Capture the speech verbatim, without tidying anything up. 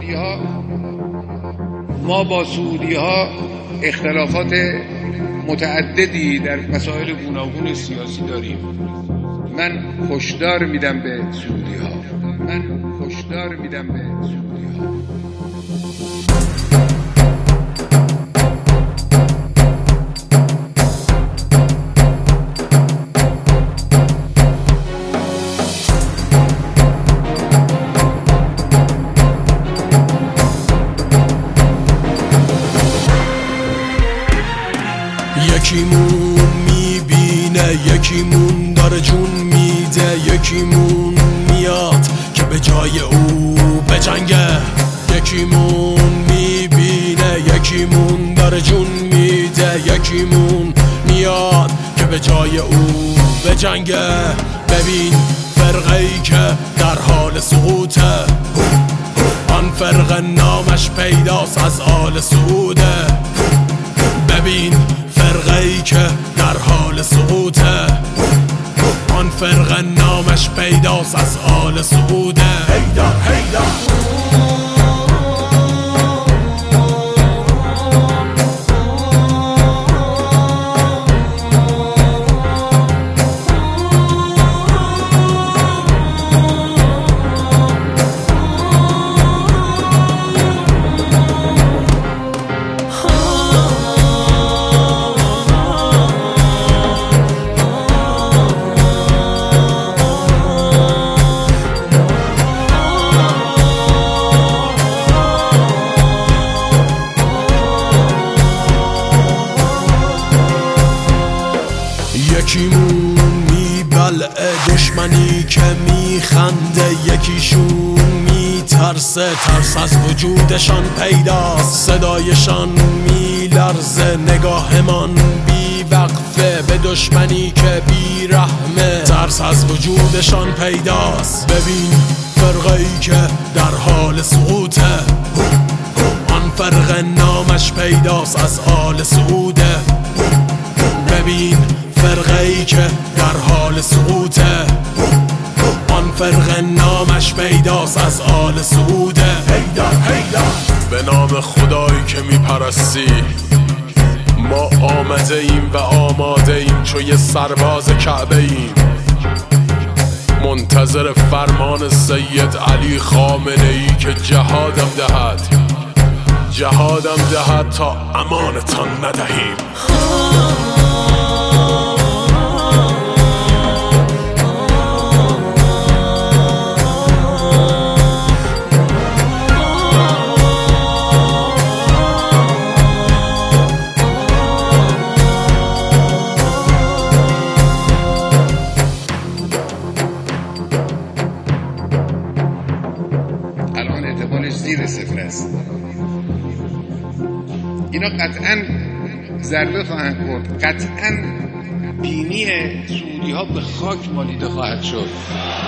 سعودی ها، ما با سعودی ها اختلافات متعددی در مسائل گوناگون سیاسی داریم. من هشدار میدم به سعودی ها من هشدار میدم به سعودی ها یکیمون میبینه، یکیمون داره جون میده، یکیمون میاد که به جای او بجنگه. یکیمون میبینه، یکیمون داره جون میده، یکیمون میاد که به جای او بجنگه. ببین فرقه‌ای که در حال سقوطه، آن فرقه نامش پیداست از آل سعوده. ببین فرقه‌ای که در حال سقوطه، آن فرقه نامش پیداست از آل سعوده. هیدر هیدر یکیمون میبلعه دشمنی که میخنده، یکیشون میترسه ترس از وجودشان پیداست. صدایشان میلرزه، نگاهمان بیوقفه به دشمنی که بیرحمه، ترس از وجودشان پیداست. ببین فرقه‌ای که در حال سقوطه، آن فرقه نامش پیداست از آل سعوده. ببین فرقه‌ای که در حال سقوطه، آن فرقه نامش پیداست از آل سعوده. هیدر هیدر به نام خدایی که میپرستی، ما آمده ایم و آماده ایم چو یه سرباز کعبه ایم، منتظر فرمان سید علی خامنه ای که جهادم دهد جهادم دهد تا امانتان ندهیم. الان اعتبارش زیر صفر است. اینا قطعا ضربه خواهند خورد، قطعا بینی سعودی ها به خاک مالیده خواهد شد.